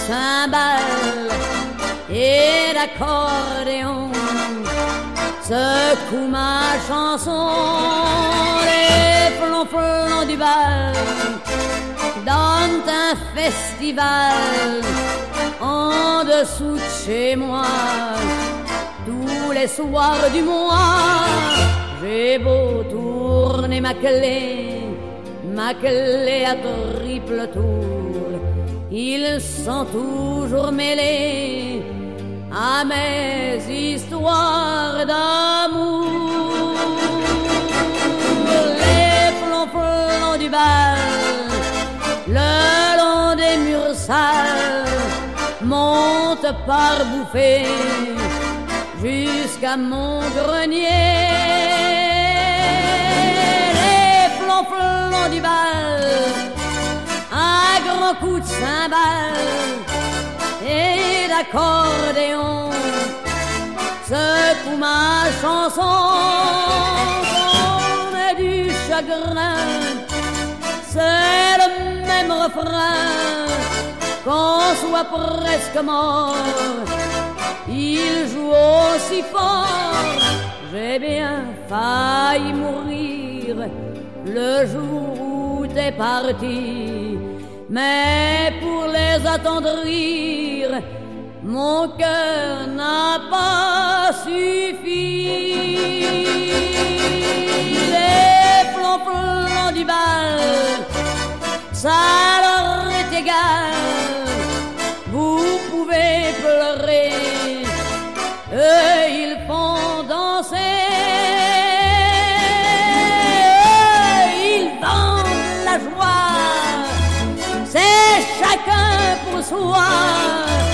cymbales et d'accordéon secoue ma chanson. Les flonflons du bal donnent un festival en dessous de chez moi. Tous les soirs du mois, j'ai beau tourner ma clé à triple tour, ils sont toujours mêlés à mes histoires d'amour. Les flonflons du bal, le long des murs sales, montent par bouffées jusqu'à mon grenier. Les flonflons du bal, un grand coup de cymbale et d'accordéon secoue ma chanson. On est du chagrin, c'est le même refrain, qu'on soit presque mort, il joue aussi fort. J'ai bien failli mourir le jour où t'es parti, mais pour les attendrir, mon cœur n'a pas suffi. Les flonflons du bal, ça leur est égal, vous pouvez pleurer, eux ils font danser, eux ils vendent la joie, c'est chacun pour soi.